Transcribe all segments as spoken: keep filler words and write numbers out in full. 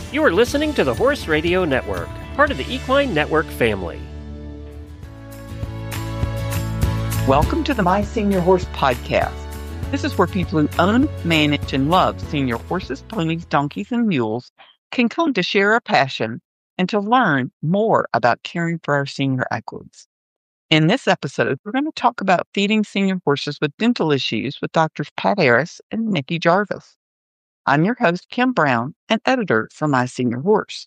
You are listening to the Horse Radio Network, part of the Equine Network family. Welcome to the My Senior Horse Podcast. This is where people who own, manage, and love senior horses, ponies, donkeys, and mules can come to share a passion and to learn more about caring for our senior equids. In this episode, we're going to talk about feeding senior horses with dental issues with Doctors Pat Harris and Nikki Jarvis. I'm your host, Kim Brown, and editor for My Senior Horse.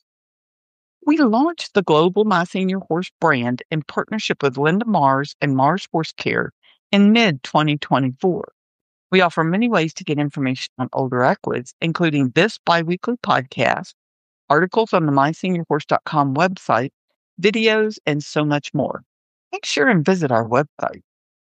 We launched the global My Senior Horse brand in partnership with Linda Mars and Mars Horse Care in mid twenty twenty-four. We offer many ways to get information on older equids, including this biweekly podcast, articles on the my senior horse dot com website, videos, and so much more. Make sure and visit our website.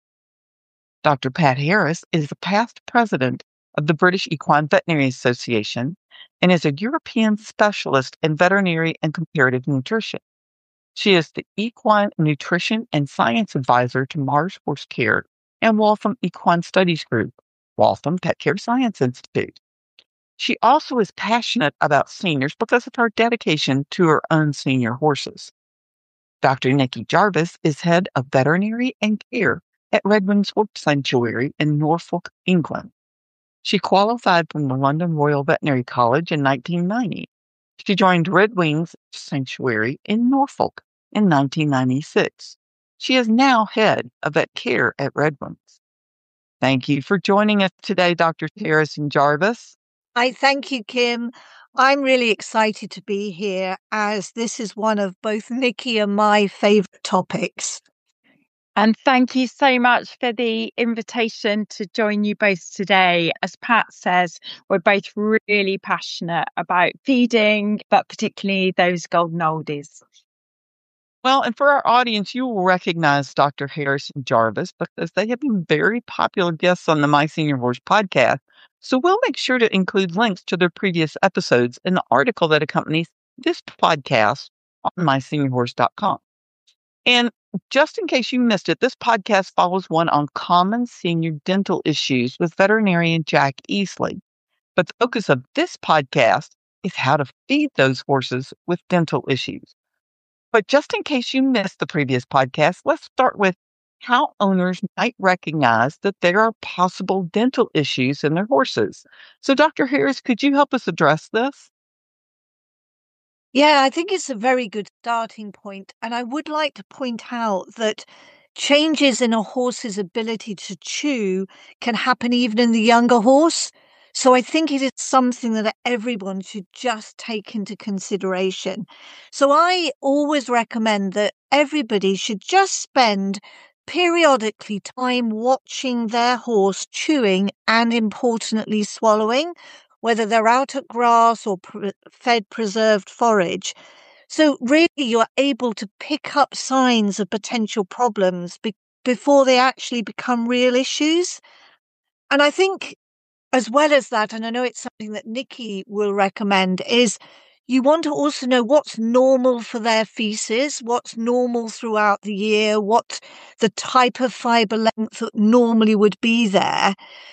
Doctor Pat Harris is the past president of the British Equine Veterinary Association and is a European specialist in veterinary and comparative nutrition. She is the Equine Nutrition and Science Advisor to Mars Horse Care and Waltham Equine Studies Group, Waltham Pet Care Science Institute. She also is passionate about seniors because of her dedication to her own senior horses. Doctor Nikki Jarvis is head of veterinary and care at Red Wings Horse Sanctuary in Norfolk, England. She qualified from the London Royal Veterinary College in nineteen ninety. She joined Red Wings Sanctuary in Norfolk in nineteen ninety-six. She is now head of vet care at Red Wings. Thank you for joining us today, Doctor Harris and Jarvis. I thank you, Kim. I'm really excited to be here as this is one of both Nikki and my favourite topics. And thank you so much for the invitation to join you both today. As Pat says, we're both really passionate about feeding, but particularly those golden oldies. Well, and for our audience, you will recognize Doctor Harris and Jarvis because they have been very popular guests on the My Senior Horse podcast. So we'll make sure to include links to their previous episodes in the article that accompanies this podcast on my senior horse dot com. And just in case you missed it, this podcast follows one on common senior dental issues with veterinarian Jack Easley. But the focus of this podcast is how to feed those horses with dental issues. But just in case you missed the previous podcast, let's start with how owners might recognize that there are possible dental issues in their horses. So, Doctor Harris, could you help us address this? Yeah, I think it's a very good starting point. And I would like to point out that changes in a horse's ability to chew can happen even in the younger horse. So I think it is something that everyone should just take into consideration. So I always recommend that everybody should just spend periodically time watching their horse chewing and importantly swallowing, whether they're out at grass or pre- fed preserved forage. So really you're able to pick up signs of potential problems be- before they actually become real issues. And I think as well as that, and I know it's something that Nikki will recommend, is you want to also know what's normal for their feces, what's normal throughout the year, what the type of fibre length that normally would be there.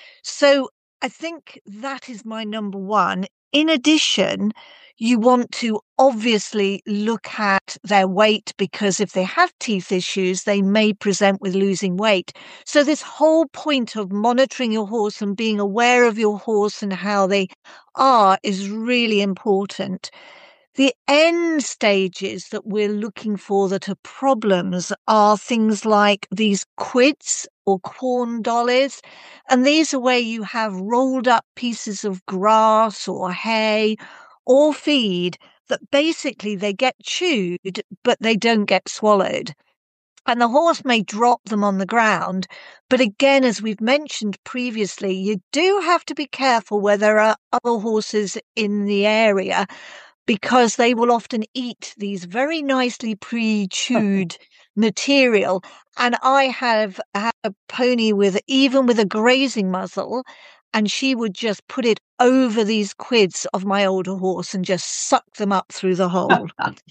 So I think that is my number one. In addition, you want to obviously look at their weight because if they have teeth issues, they may present with losing weight. So this whole point of monitoring your horse and being aware of your horse and how they are is really important. The end stages that we're looking for that are problems are things like these quids or corn dollies. And these are where you have rolled up pieces of grass or hay or feed that basically they get chewed, but they don't get swallowed. And the horse may drop them on the ground. But again, as we've mentioned previously, you do have to be careful where there are other horses in the area, because they will often eat these very nicely pre-chewed material. And I have had a pony with, even with a grazing muzzle, and she would just put it over these quids of my older horse and just suck them up through the hole.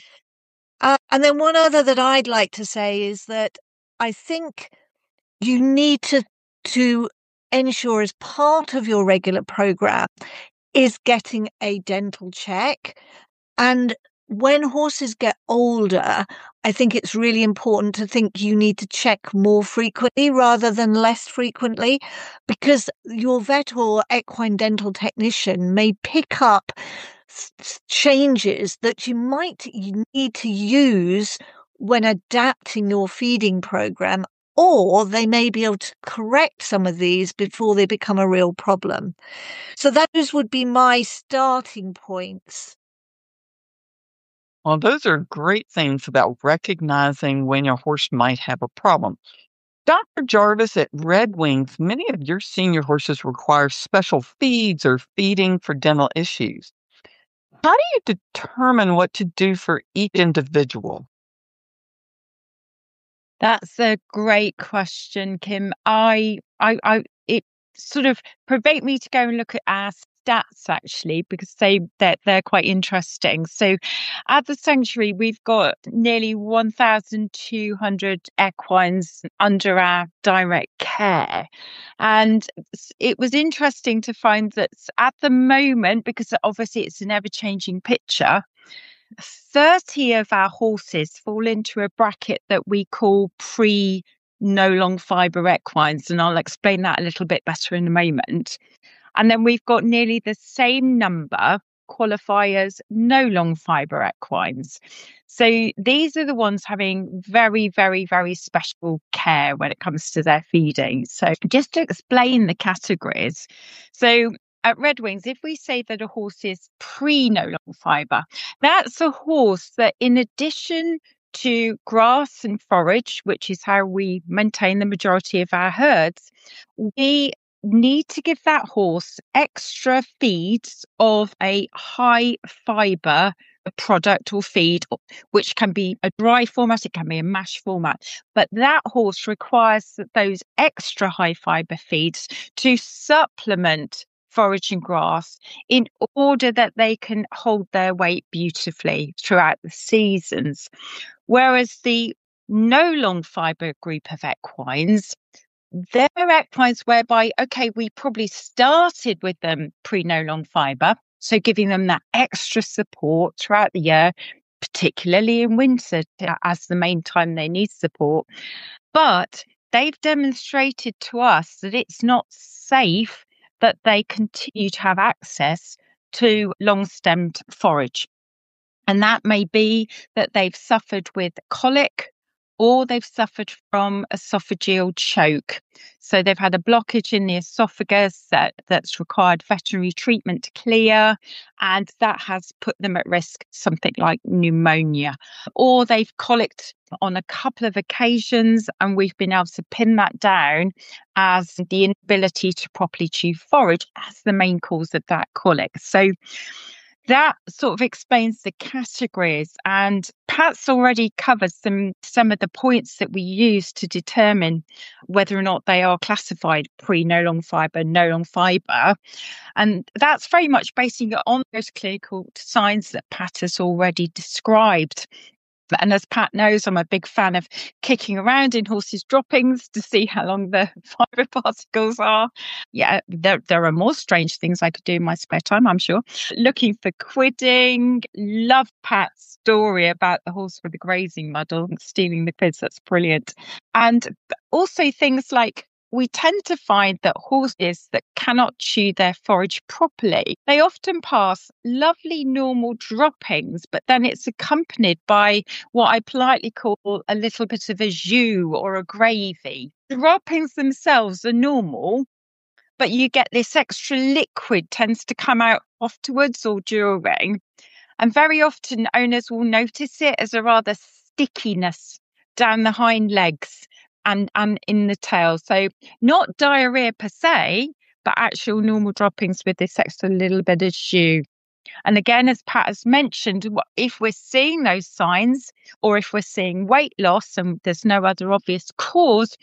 uh, and then one other that I'd like to say is that I think you need to, to ensure as part of your regular program is getting a dental check. And when horses get older, I think it's really important to think you need to check more frequently rather than less frequently, because your vet or equine dental technician may pick up s- changes that you might need to use when adapting your feeding program, or they may be able to correct some of these before they become a real problem. So those would be my starting points. Well, those are great things about recognizing when your horse might have a problem. Doctor Jarvis, at Red Wings, many of your senior horses require special feeds or feeding for dental issues. How do you determine what to do for each individual? That's a great question, Kim. I, I, I, it sort of provoked me to go and look at our stats actually, because they they're, they're quite interesting. So, at the sanctuary, we've got nearly one thousand two hundred equines under our direct care, and it was interesting to find that at the moment, because obviously it's an ever-changing picture, thirty of our horses fall into a bracket that we call pre no long fibre equines, and I'll explain that a little bit better in a moment. And then we've got nearly the same number qualify as no long fibre equines. So these are the ones having very, very, very special care when it comes to their feeding. So just to explain the categories. So at Red Wings, if we say that a horse is pre no long fibre, that's a horse that, in addition to grass and forage, which is how we maintain the majority of our herds, we need to give that horse extra feeds of a high fibre product or feed, which can be a dry format, it can be a mash format. But that horse requires those extra high fibre feeds to supplement forage and grass in order that they can hold their weight beautifully throughout the seasons. Whereas the no long fibre group of equines, they're equines whereby, okay, we probably started with them pre no long fibre, so giving them that extra support throughout the year, particularly in winter as the main time they need support. But they've demonstrated to us that it's not safe that they continue to have access to long-stemmed forage. And that may be that they've suffered with colic, or they've suffered from esophageal choke. So they've had a blockage in the esophagus that, that's required veterinary treatment to clear, and that has put them at risk, something like pneumonia. Or they've colicked on a couple of occasions, and we've been able to pin that down as the inability to properly chew forage as the main cause of that colic. So that sort of explains the categories, and Pat's already covered some some of the points that we use to determine whether or not they are classified pre no long fibre, no long fibre. And that's very much basing it on those clinical signs that Pat has already described. And as Pat knows, I'm a big fan of kicking around in horses' droppings to see how long the fibre particles are. Yeah, there, there are more strange things I could do in my spare time, I'm sure. Looking for quidding. Love Pat's story about the horse with the grazing muddle and stealing the quids. That's brilliant. And also things like, we tend to find that horses that cannot chew their forage properly, they often pass lovely normal droppings, but then it's accompanied by what I politely call a little bit of a jus or a gravy. Droppings themselves are normal, but you get this extra liquid tends to come out afterwards or during. And very often owners will notice it as a rather stickiness down the hind legs and, and in the tail. So not diarrhea per se, but actual normal droppings with this extra little bit of jus. And again, as Pat has mentioned, if we're seeing those signs, or if we're seeing weight loss and there's no other obvious cause,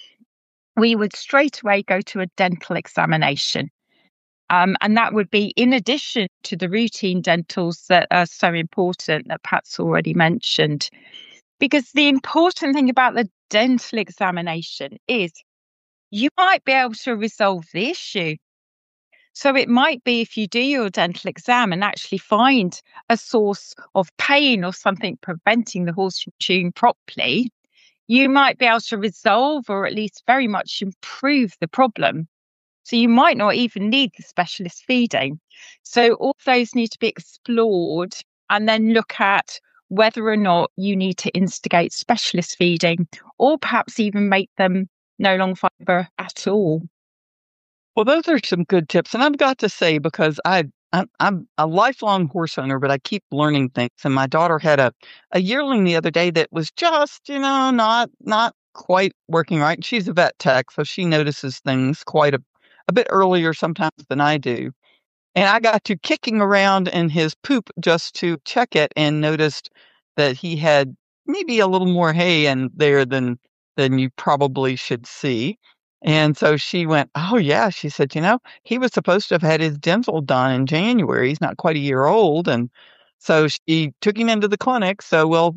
we would straight away go to a dental examination. Um, and that would be in addition to the routine dentals that are so important that Pat's already mentioned. Because the important thing about the dental examination is you might be able to resolve the issue. So it might be if you do your dental exam and actually find a source of pain or something preventing the horse from chewing properly, you might be able to resolve or at least very much improve the problem. So you might not even need the specialist feeding. So all those need to be explored and then look at whether or not you need to instigate specialist feeding or perhaps even make them no long fiber at all. Well, those are some good tips. And I've got to say, because I, I'm, I'm a lifelong horse owner, but I keep learning things. And my daughter had a, a yearling the other day that was just, you know, not not quite working right. She's a vet tech, so she notices things quite a, a bit earlier sometimes than I do. And I got to kicking around in his poop just to check it and noticed that he had maybe a little more hay in there than than you probably should see. And so she went, oh, yeah. She said, you know, he was supposed to have had his dental done in January. He's not quite a year old. And so she took him into the clinic. So we'll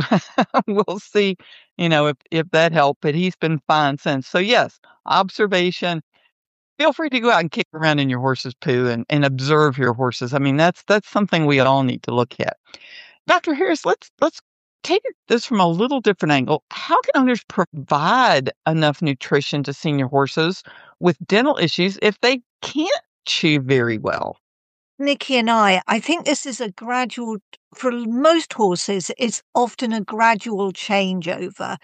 we'll see, you know, if, if that helped. But he's been fine since. So, yes, observation. Feel free to go out and kick around in your horse's poo and, and observe your horses. I mean, that's that's something we all need to look at. Doctor Harris, let's let's take this from a little different angle. How can owners provide enough nutrition to senior horses with dental issues if they can't chew very well? Nikki and I, I think this is a gradual, for most horses, it's often a gradual changeover.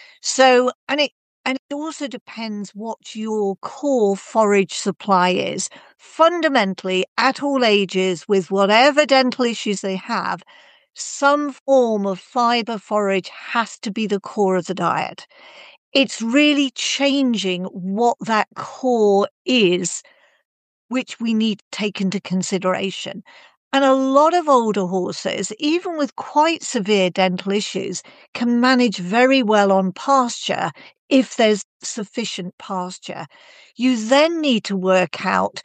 So, and it and it also depends what your core forage supply is. Fundamentally, at all ages, with whatever dental issues they have, some form of fiber forage has to be the core of the diet. It's really changing what that core is, which we need to take into consideration. And a lot of older horses, even with quite severe dental issues, can manage very well on pasture if there's sufficient pasture. You then need to work out,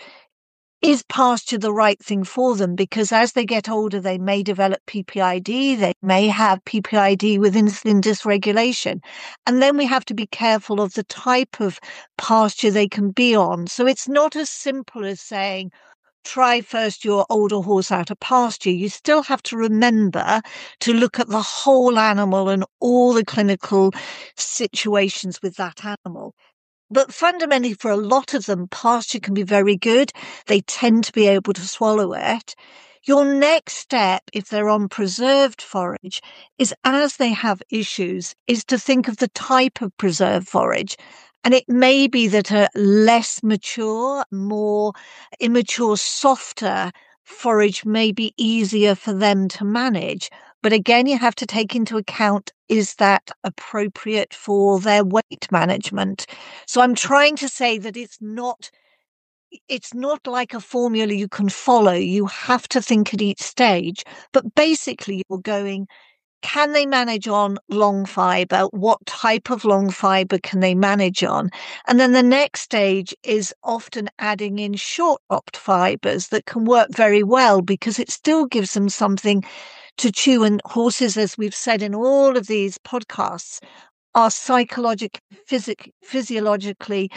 is pasture the right thing for them? Because as they get older, they may develop P P I D. They may have P P I D with insulin dysregulation. And then we have to be careful of the type of pasture they can be on. So it's not as simple as saying, try first your older horse out of pasture. You still have to remember to look at the whole animal and all the clinical situations with that animal. But fundamentally, for a lot of them, pasture can be very good. They tend to be able to swallow it. Your next step, if they're on preserved forage, is as they have issues, is to think of the type of preserved forage. And it may be that a less mature, more immature, softer forage may be easier for them to manage. But again, you have to take into account, is that appropriate for their weight management? So I'm trying to say that it's not, it's not like a formula you can follow. You have to think at each stage. But basically, you're going, can they manage on long fiber? What type of long fiber can they manage on? And then the next stage is often adding in short chopped fibers that can work very well because it still gives them something to chew. And horses, as we've said in all of these podcasts, are psychologically, physic- physiologically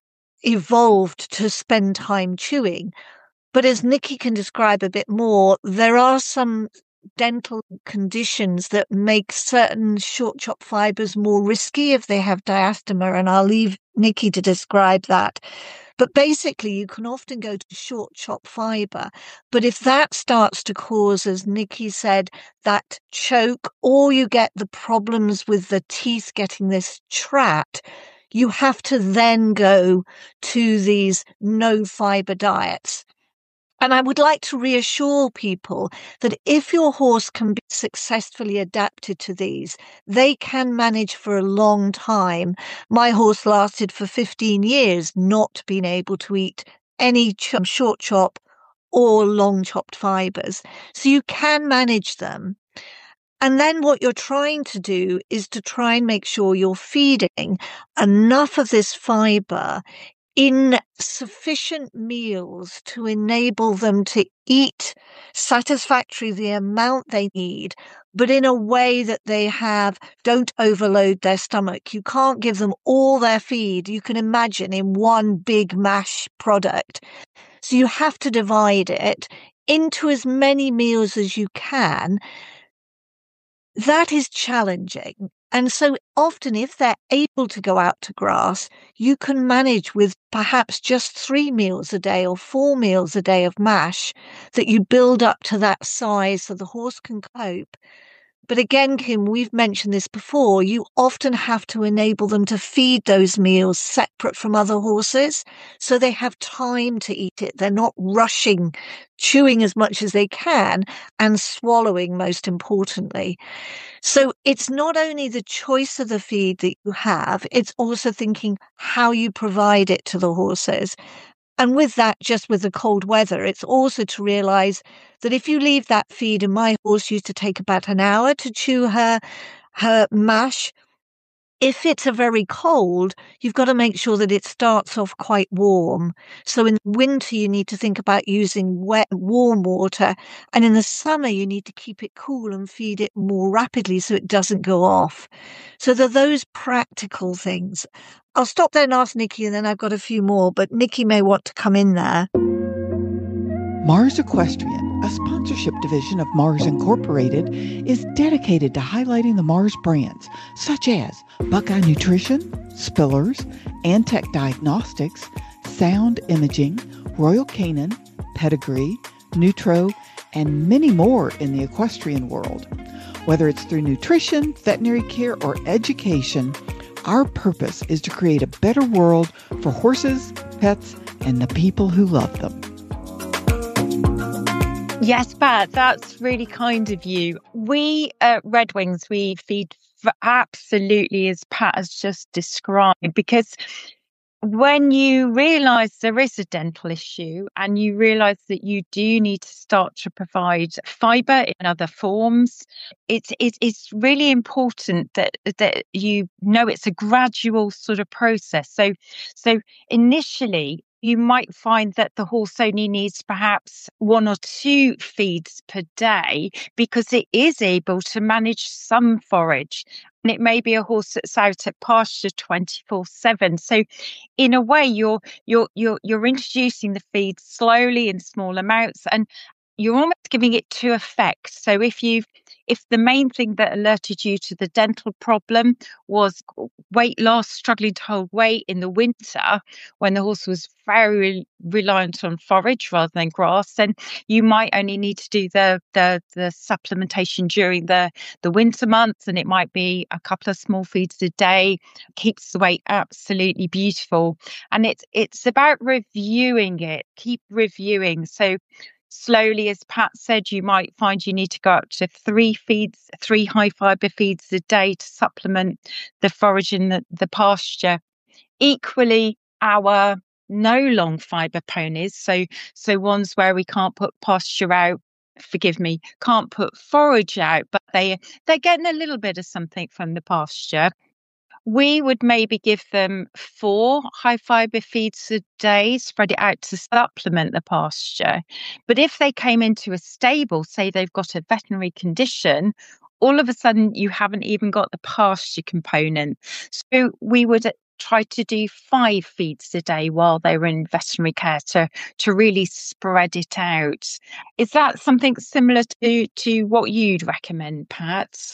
evolved to spend time chewing. But as Nikki can describe a bit more, there are some dental conditions that make certain short chop fibers more risky if they have diastema, and I'll leave Nikki to describe that. But basically, you can often go to short chop fiber. But if that starts to cause, as Nikki said, that choke, or you get the problems with the teeth getting this trapped, you have to then go to these no fiber diets. And I would like to reassure people that if your horse can be successfully adapted to these, they can manage for a long time. My horse lasted for fifteen years not being able to eat any ch- short chop or long chopped fibers. So you can manage them. And then what you're trying to do is to try and make sure you're feeding enough of this fiber in sufficient meals to enable them to eat satisfactorily the amount they need, but in a way that they have, don't overload their stomach. You can't give them all their feed, you can imagine, in one big mash product. So you have to divide it into as many meals as you can. That is challenging. And so often, if they're able to go out to grass, you can manage with perhaps just three meals a day or four meals a day of mash that you build up to that size so the horse can cope. But again, Kim, we've mentioned this before, you often have to enable them to feed those meals separate from other horses so they have time to eat it. They're not rushing, chewing as much as they can and swallowing, most importantly. So it's not only the choice of the feed that you have, it's also thinking how you provide it to the horses. And with that, just with the cold weather, it's also to realize that if you leave that feed, and my horse used to take about an hour to chew her, her mash, if it's a very cold, you've got to make sure that it starts off quite warm. So in winter, you need to think about using wet, warm water. And in the summer, you need to keep it cool and feed it more rapidly so it doesn't go off. So there are those practical things. I'll stop there and ask Nikki, and then I've got a few more, but Nikki may want to come in there. Mars Equestrian, a sponsorship division of Mars Incorporated, is dedicated to highlighting the Mars brands such as Buckeye Nutrition, Spillers, Antech Diagnostics, Sound Imaging, Royal Canin, Pedigree, Nutro, and many more in the equestrian world. Whether it's through nutrition, veterinary care, or education, our purpose is to create a better world for horses, pets, and the people who love them. Yes, Pat, that's really kind of you. We at Red Wings, we feed absolutely as Pat has just described, because when you realise there is a dental issue and you realise that you do need to start to provide fibre in other forms, it's it's it's really important that that you know it's a gradual sort of process. So so initially, you might find that the horse only needs perhaps one or two feeds per day because it is able to manage some forage. And it may be a horse that's out at pasture twenty-four seven. So in a way, you're you're you're you're introducing the feed slowly in small amounts, and you're almost giving it to effect. So if you if the main thing that alerted you to the dental problem was weight loss, struggling to hold weight in the winter when the horse was very reliant on forage rather than grass, then you might only need to do the the, the supplementation during the, the winter months, and it might be a couple of small feeds a day. Keeps the weight absolutely beautiful. And it's it's about reviewing it, keep reviewing. So slowly, as Pat said, you might find you need to go up to three feeds, three high fibre feeds a day to supplement the forage in the, the pasture. Equally, our no long fibre ponies, so so ones where we can't put pasture out, forgive me, can't put forage out, but they they're getting a little bit of something from the pasture. We would maybe give them four high fibre feeds a day, spread it out to supplement the pasture. But if they came into a stable, say they've got a veterinary condition, all of a sudden you haven't even got the pasture component. So we would try to do five feeds a day while they were in veterinary care to, to really spread it out. Is that something similar to, to what you'd recommend, Pat?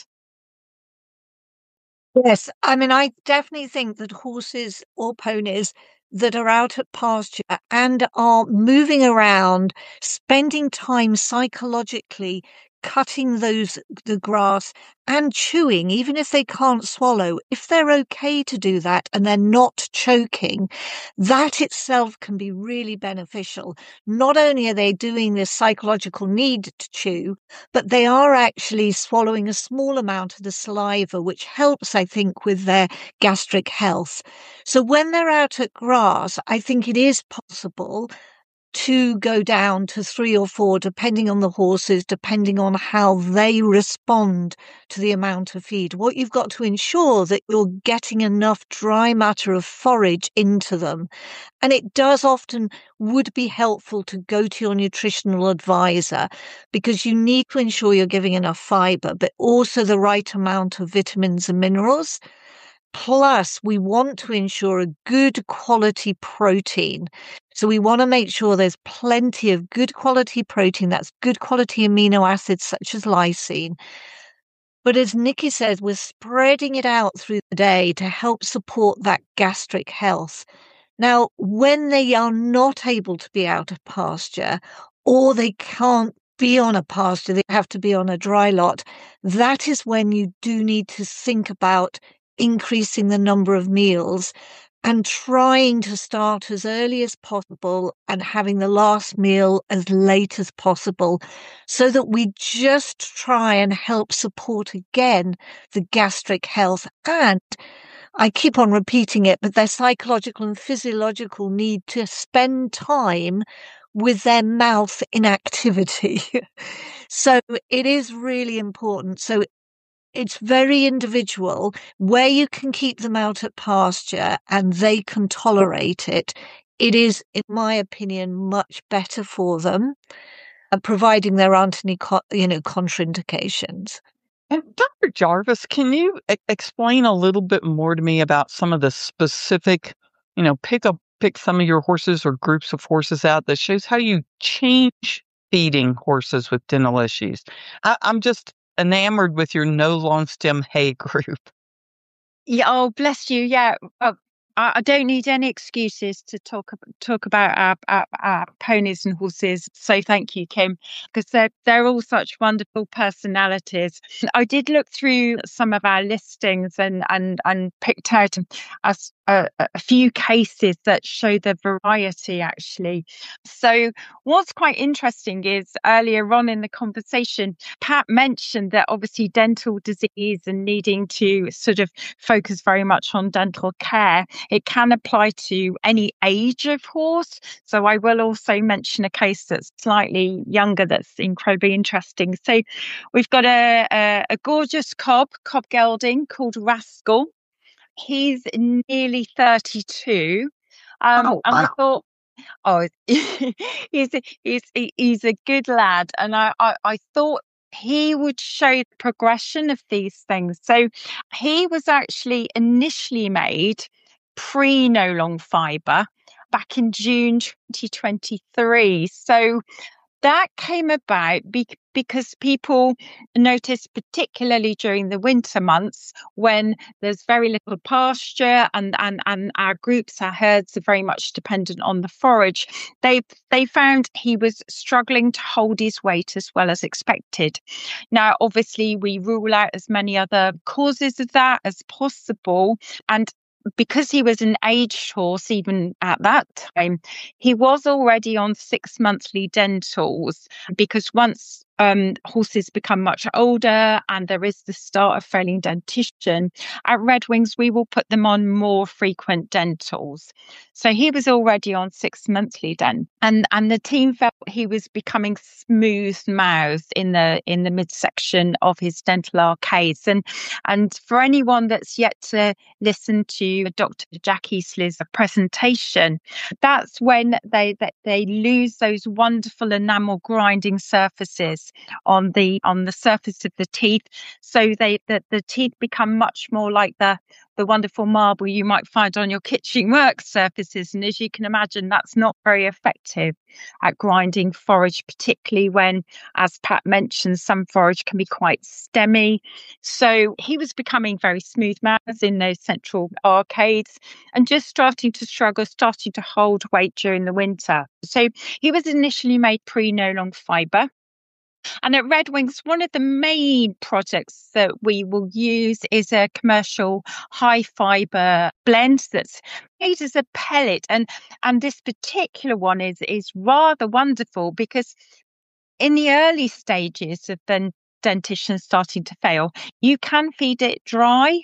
Yes, I mean, I definitely think that horses or ponies that are out at pasture and are moving around, spending time psychologically cutting those the grass and chewing, even if they can't swallow, if they're okay to do that and they're not choking, that itself can be really beneficial. Not only are they doing this psychological need to chew, but they are actually swallowing a small amount of the saliva, which helps, I think, with their gastric health. So when they're out at grass, I think it is possible to go down to three or four, depending on the horses, depending on how they respond to the amount of feed. What you've got to ensure that you're getting enough dry matter of forage into them. And it does often would be helpful to go to your nutritional advisor, because you need to ensure you're giving enough fiber, but also the right amount of vitamins and minerals. Plus, we want to ensure a good quality protein. So we want to make sure there's plenty of good quality protein, that's good quality amino acids such as lysine. But as Nikki says, we're spreading it out through the day to help support that gastric health. Now, when they are not able to be out of pasture, or they can't be on a pasture, they have to be on a dry lot, that is when you do need to think about increasing the number of meals and trying to start as early as possible and having the last meal as late as possible, so that we just try and help support again the gastric health. And I keep on repeating it, but their psychological and physiological need to spend time with their mouth in activity. So it is really important. So it's very individual where you can keep them out at pasture and they can tolerate it. It is, in my opinion, much better for them, uh, providing there aren't any, co- you know, contraindications. And Doctor Jarvis, can you e- explain a little bit more to me about some of the specific, you know, pick up, pick some of your horses or groups of horses out that shows how you change feeding horses with dental issues? I, I'm just enamored with your no long stem hay group. Yeah, oh, bless you. Yeah. Uh, I I don't need any excuses to talk ab- talk about our, our, our ponies and horses. So thank you, Kim, because they're they're all such wonderful personalities. I did look through some of our listings and and and picked out a, s- a, a few cases that show the variety actually. So what's quite interesting is earlier on in the conversation, Pat mentioned that obviously dental disease and needing to sort of focus very much on dental care. It can apply to any age of horse. So I will also mention a case that's slightly younger that's incredibly interesting. So we've got a, a, a gorgeous cob, cob gelding called Rascal. He's nearly thirty-two. Um, Oh, and I wow. thought, oh, he's a, he's he- he's a good lad, and I, I I thought he would show the progression of these things. So he was actually initially made pre no long fiber back in June twenty twenty-three. So that came about be- because people noticed, particularly during the winter months when there's very little pasture and, and, and our groups, our herds are very much dependent on the forage. They, they found he was struggling to hold his weight as well as expected. Now, obviously, we rule out as many other causes of that as possible. And because he was an aged horse, even at that time, he was already on six monthly dentals, because once um, horses become much older and there is the start of failing dentition, at Red Wings, we will put them on more frequent dentals. So he was already on six monthly dent, and and the team felt he was becoming smooth mouthed in the in the midsection of his dental arcades. And and for anyone that's yet to listen to Doctor Jackie Easley's presentation, that's when they that they lose those wonderful enamel grinding surfaces on the on the surface of the teeth, so they that the teeth become much more like the the wonderful marble you might find on your kitchen work surfaces. And as you can imagine, that's not very effective at grinding forage, particularly when, as Pat mentioned, some forage can be quite stemmy. So he was becoming very smooth mouthed in those central arcades and just starting to struggle, starting to hold weight during the winter. So he was initially made pre no long fiber. And at Red Wings, one of the main projects that we will use is a commercial high fiber blend that's made as a pellet. And and this particular one is is rather wonderful because in the early stages of the dentition starting to fail, you can feed it dry.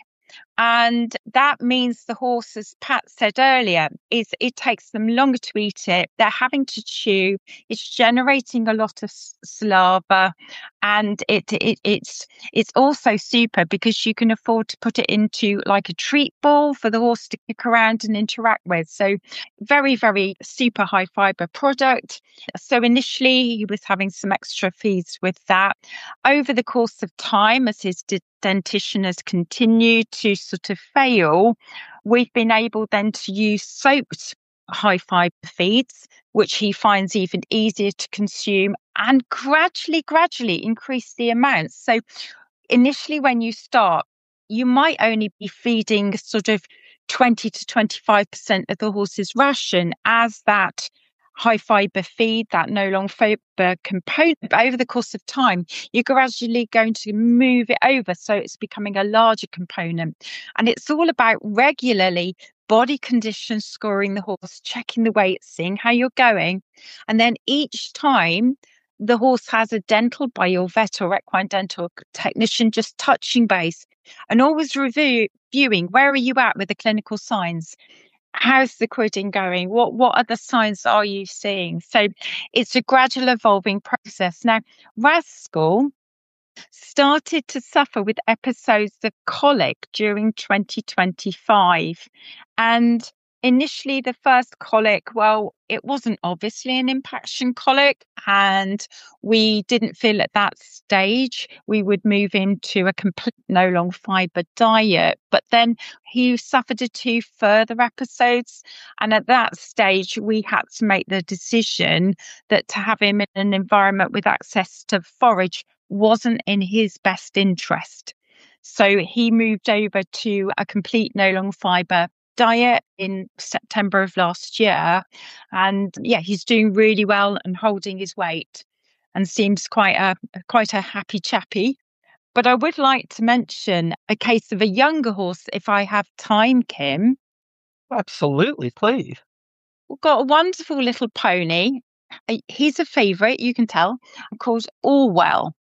And that means the horse, as Pat said earlier, is it takes them longer to eat it. They're having to chew. It's generating a lot of saliva, and it, it it's it's also super because you can afford to put it into like a treat bowl for the horse to kick around and interact with. So very, very super high fiber product. So initially he was having some extra feeds with that. Over the course of time, as his dentition has continued to sort of fail, we've been able then to use soaked high fiber feeds, which he finds even easier to consume, and gradually, gradually increase the amounts. So initially, when you start, you might only be feeding sort of twenty to twenty-five percent of the horse's ration as that high fiber feed, that no long fiber component. But over the course of time, you're gradually going to move it over. So it's becoming a larger component. And it's all about regularly body condition scoring the horse, checking the weight, seeing how you're going. And then each time the horse has a dental by your vet or equine dental technician, just touching base and always review, reviewing where are you at with the clinical signs? How's the quidding going? What what other signs are you seeing? So it's a gradual evolving process. Now, Rascal started to suffer with episodes of colic during twenty twenty-five. And initially, the first colic, well, it wasn't obviously an impaction colic, and we didn't feel at that stage we would move into a complete no long fiber diet. But then he suffered a two further episodes, and at that stage, we had to make the decision that to have him in an environment with access to forage wasn't in his best interest. So he moved over to a complete no long fiber diet in September of last year. And yeah, he's doing really well and holding his weight and seems quite a quite a happy chappy. But I would like to mention a case of a younger horse, if I have time, Kim. Absolutely, please. We've got a wonderful little pony. He's a favourite, you can tell, called Orwell.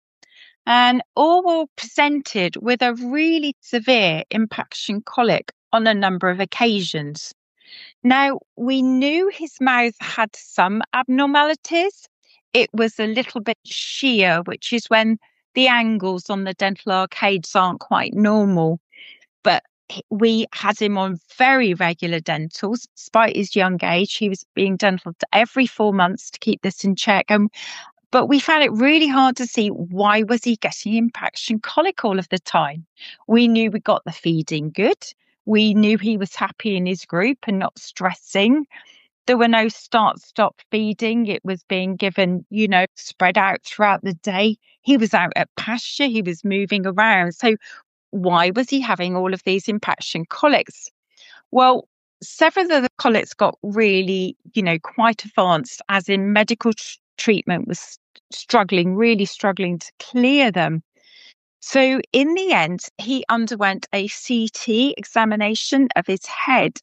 And Orwell presented with a really severe impaction colic on a number of occasions. Now, we knew his mouth had some abnormalities. It was a little bit sheer, which is when the angles on the dental arcades aren't quite normal. But we had him on very regular dentals. Despite his young age, he was being dental every four months to keep this in check. And But we found it really hard to see why was he getting impaction colic all of the time. We knew we got the feeding good. We knew he was happy in his group and not stressing. There were no start-stop feeding. It was being given, you know, spread out throughout the day. He was out at pasture. He was moving around. So why was he having all of these impaction colics? Well, several of the colics got really, you know, quite advanced, as in medical tr- treatment was struggling, really struggling to clear them. So in the end, he underwent a C T examination of his head.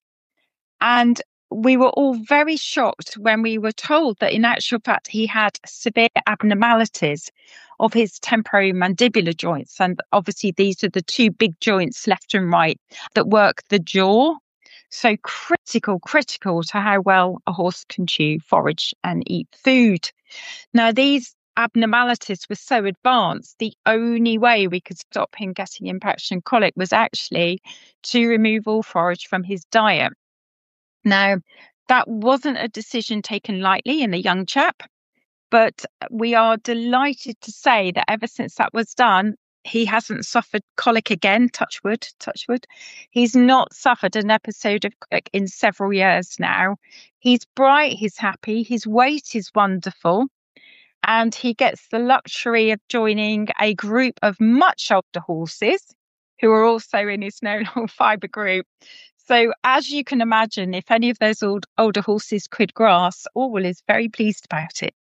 And we were all very shocked when we were told that in actual fact, he had severe abnormalities of his temporomandibular joints. And obviously, these are the two big joints, left and right, that work the jaw. So critical, critical to how well a horse can chew, forage and eat food. Now, these abnormalities were so advanced, the only way we could stop him getting impaction colic was actually to remove all forage from his diet. Now, that wasn't a decision taken lightly in a young chap, but we are delighted to say that ever since that was done, he hasn't suffered colic again, touch wood, touch wood. He's not suffered an episode of colic in several years now. He's bright, he's happy, his weight is wonderful, and he gets the luxury of joining a group of much older horses who are also in his no long fibre group. So as you can imagine, if any of those old older horses could grass, Orwell is very pleased about it.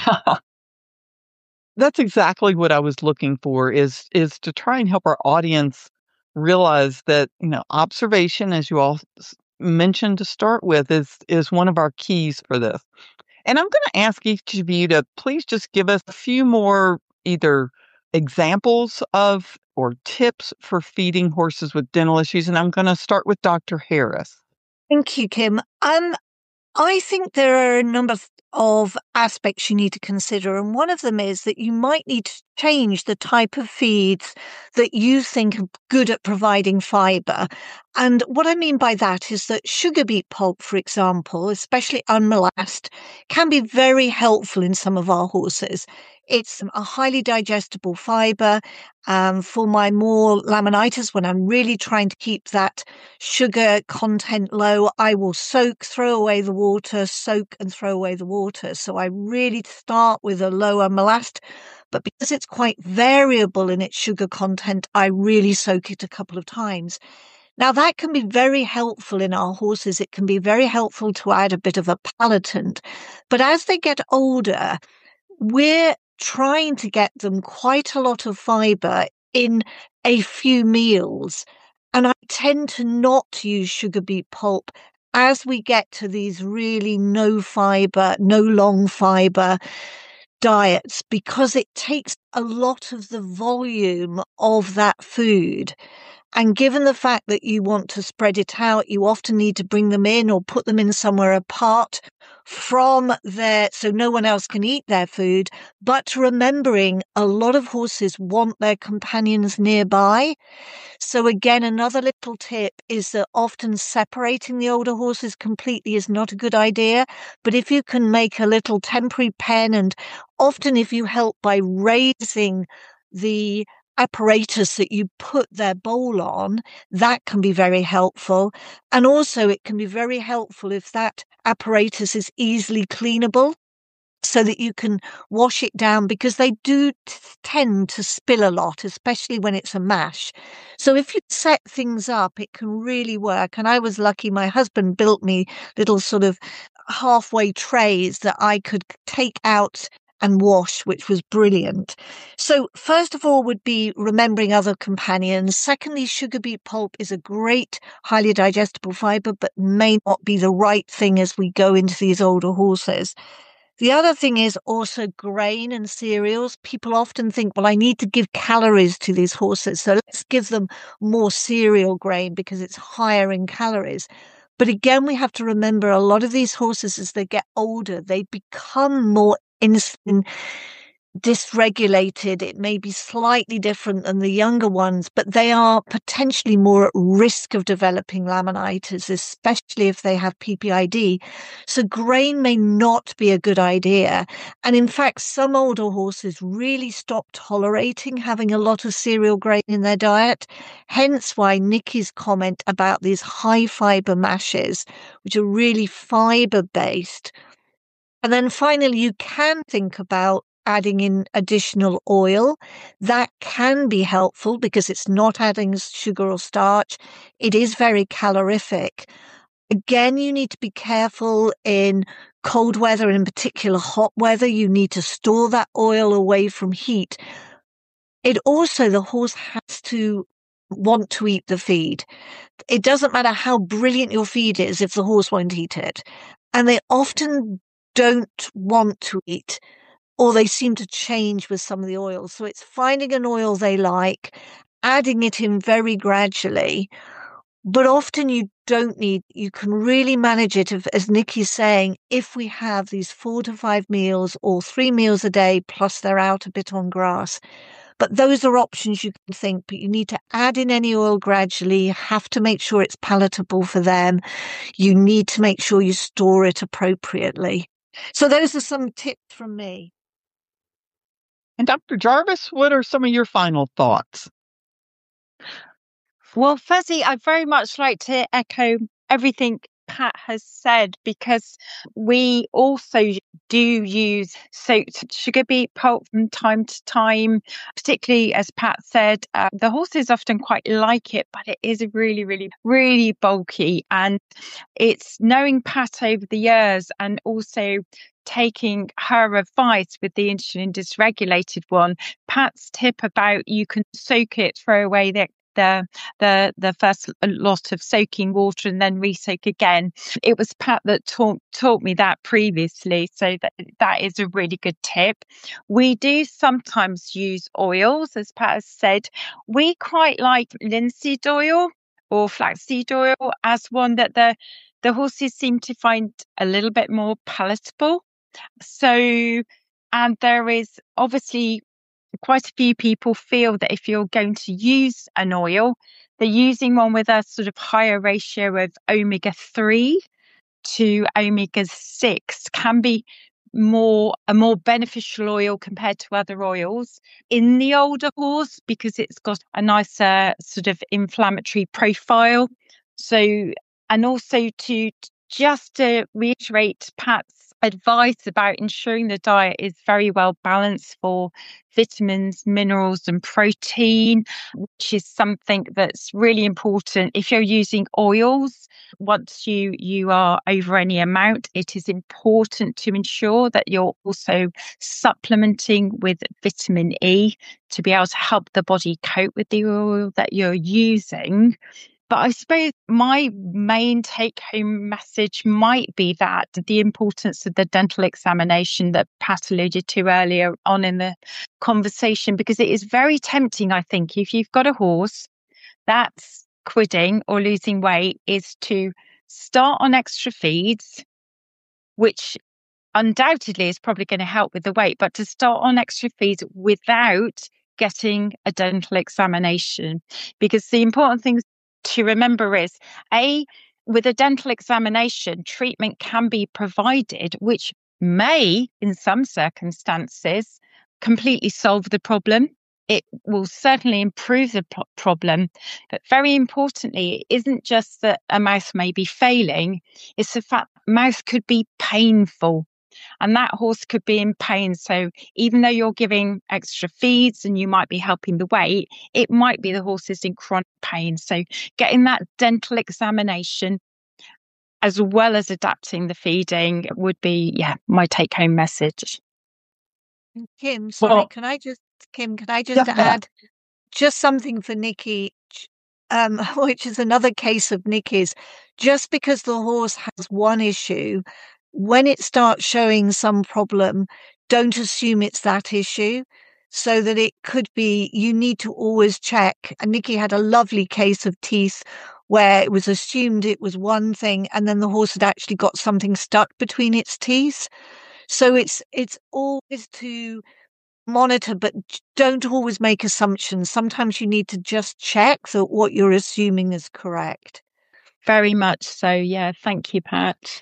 That's exactly what I was looking for, is is to try and help our audience realize that, you know, observation, as you all mentioned to start with, is is one of our keys for this. And I'm going to ask each of you to please just give us a few more either examples of or tips for feeding horses with dental issues. And I'm going to start with Doctor Harris. Thank you, Kim. Um, I think there are a number of aspects you need to consider, and one of them is that you might need to change the type of feeds that you think are good at providing fibre. And what I mean by that is that sugar beet pulp, for example, especially unmolassed, can be very helpful in some of our horses. It's a highly digestible fiber. Um, for my more laminitis, when I'm really trying to keep that sugar content low, I will soak, throw away the water, soak and throw away the water. So I really start with a lower malast, but because it's quite variable in its sugar content, I really soak it a couple of times. Now, that can be very helpful in our horses. It can be very helpful to add a bit of a palatant. But as they get older, we're trying to get them quite a lot of fiber in a few meals. And I tend to not use sugar beet pulp as we get to these really no fiber, no long fiber diets, because it takes a lot of the volume of that food. And given the fact that you want to spread it out, you often need to bring them in or put them in somewhere apart from their, so no one else can eat their food. But remembering a lot of horses want their companions nearby. So again, another little tip is that often separating the older horses completely is not a good idea. But if you can make a little temporary pen, and often if you help by raising the apparatus that you put their bowl on, that can be very helpful. And also it can be very helpful if that apparatus is easily cleanable, so that you can wash it down, because they do t- tend to spill a lot, especially when it's a mash. So if you set things up, it can really work. And I was lucky, my husband built me little sort of halfway trays that I could take out and wash, which was brilliant. So first of all would be remembering other companions. Secondly, sugar beet pulp is a great, highly digestible fiber, but may not be the right thing as we go into these older horses. The other thing is also grain and cereals. People often think, well, I need to give calories to these horses, so let's give them more cereal grain because it's higher in calories. But again, we have to remember a lot of these horses, as they get older, they become more insulin dysregulated. It may be slightly different than the younger ones, but they are potentially more at risk of developing laminitis, especially if they have P P I D. So grain may not be a good idea. And in fact, some older horses really stop tolerating having a lot of cereal grain in their diet. Hence why Nikki's comment about these high fiber mashes, which are really fiber based. And then finally, you can think about adding in additional oil. That can be helpful because it's not adding sugar or starch. It is very calorific. Again, you need to be careful in cold weather, and in particular hot weather. You need to store that oil away from heat. It also, the horse has to want to eat the feed. It doesn't matter how brilliant your feed is if the horse won't eat it. And they often don't want to eat, or they seem to change with some of the oils. So it's finding an oil they like, adding it in very gradually. But often you don't need, you can really manage it, if, as Nikki's saying, if we have these four to five meals or three meals a day, plus they're out a bit on grass. But those are options you can think, but you need to add in any oil gradually. You have to make sure it's palatable for them. You need to make sure you store it appropriately. So those are some tips from me. And Doctor Jarvis, what are some of your final thoughts? Well, firstly, I'd very much like to echo everything Pat has said, because we also do use soaked sugar beet pulp from time to time, particularly as Pat said, uh, the horses often quite like it, but it is really, really, really bulky. And it's knowing Pat over the years and also taking her advice with the insulin dysregulated one. Pat's tip about you can soak it, throw away the the the the first lot of soaking water and then re-soak again. It was Pat that taught taught me that previously, so that that is a really good tip. We do sometimes use oils, as Pat has said. We quite like linseed oil or flaxseed oil as one that the the horses seem to find a little bit more palatable. So, and there is obviously quite a few people feel that if you're going to use an oil, they're using one with a sort of higher ratio of omega three to omega six can be more a more beneficial oil compared to other oils in the older horse because it's got a nicer sort of inflammatory profile. So, and also to just to reiterate Pat's advice about ensuring the diet is very well balanced for vitamins, minerals and protein, which is something that's really important. If you're using oils, once you you are over any amount, it is important to ensure that you're also supplementing with vitamin E to be able to help the body cope with the oil that you're using. But I suppose my main take-home message might be that the importance of the dental examination that Pat alluded to earlier on in the conversation, because it is very tempting, I think, if you've got a horse that's quidding or losing weight, is to start on extra feeds, which undoubtedly is probably going to help with the weight, but to start on extra feeds without getting a dental examination. Because the important thing to remember is, A, with a dental examination, treatment can be provided, which may, in some circumstances, completely solve the problem. It will certainly improve the pro- problem. But very importantly, it isn't just that a mouth may be failing, it's the fact that mouth could be painful. And that horse could be in pain. So even though you're giving extra feeds and you might be helping the weight, it might be the horse is in chronic pain. So getting that dental examination as well as adapting the feeding would be, yeah, my take home message. Kim, sorry, Well, can I just, Kim, can I just yeah, add just something for Nikki, um, which is another case of Nikki's. Just because the horse has one issue, when it starts showing some problem, don't assume it's that issue. So that it could be, you need to always check. And Nikki had a lovely case of teeth where it was assumed it was one thing, and then the horse had actually got something stuck between its teeth. So it's it's always to monitor, but don't always make assumptions. Sometimes you need to just check that what you're assuming is correct. Very much so. Yeah. Thank you, Pat.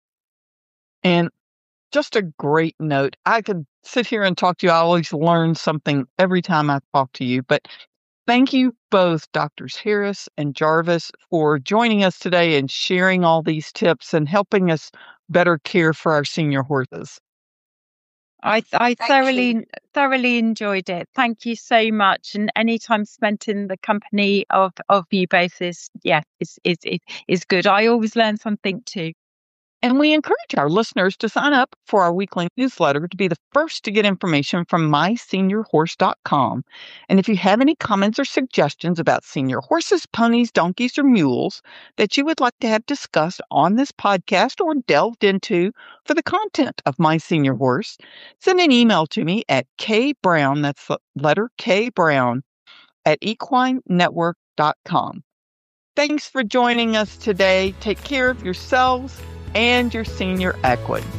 And just a great note. I could sit here and talk to you. I always learn something every time I talk to you. But thank you both, Doctors Harris and Jarvis, for joining us today and sharing all these tips and helping us better care for our senior horses. I I Thank thoroughly you. thoroughly enjoyed it. Thank you so much. And any time spent in the company of of you both is yeah is is is is good. I always learn something too. And we encourage our listeners to sign up for our weekly newsletter to be the first to get information from my senior horse dot com. And if you have any comments or suggestions about senior horses, ponies, donkeys, or mules that you would like to have discussed on this podcast or delved into for the content of My Senior Horse, send an email to me at kbrown, that's the letter K Brown, at equine network dot com. Thanks for joining us today. Take care of yourselves and your senior equine.